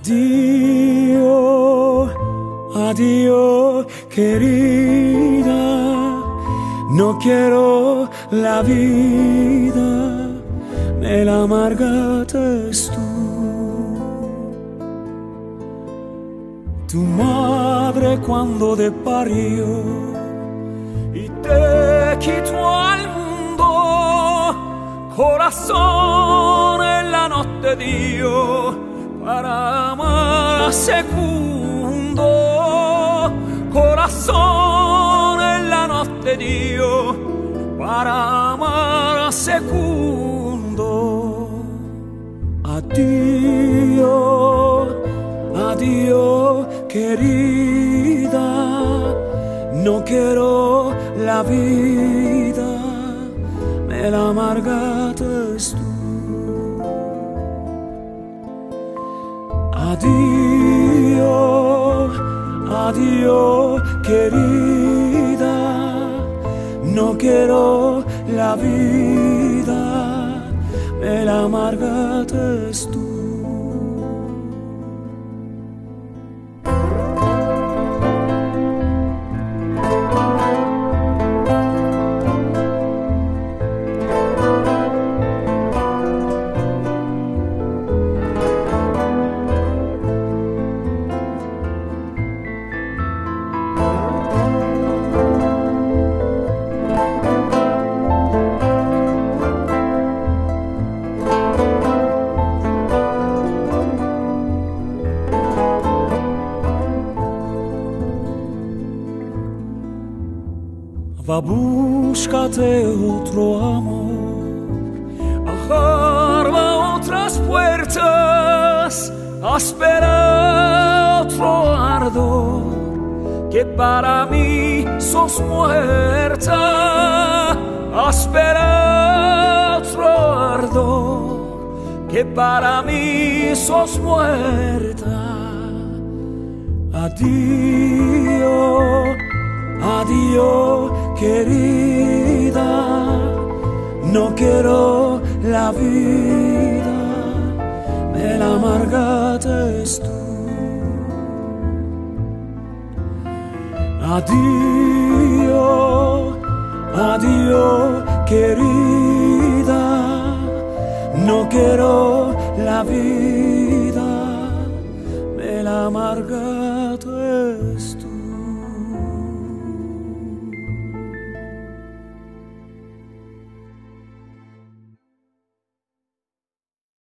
Adiós, adiós, querida. No quiero la vida, me la amargaste tú. Tu madre cuando te parió y te quitó al mundo, corazón en la noche dio para amar a segundo. Corazón en la noche dio para amar a segundo. Adiós, adiós, querida, no quiero la vida, me la amargaste tú. Adiós, adiós, querida, no quiero la vida, me la amargaste tú. Va, búscate otro amor, agarra otras puertas, espera otro ardor, que para mí sos muerta. Espera otro ardor, que para mí sos muerta. Adiós, adiós, querida, no quiero la vida, me la amargaste tú. Adiós, adiós, querida, no quiero la vida, me la amargaste.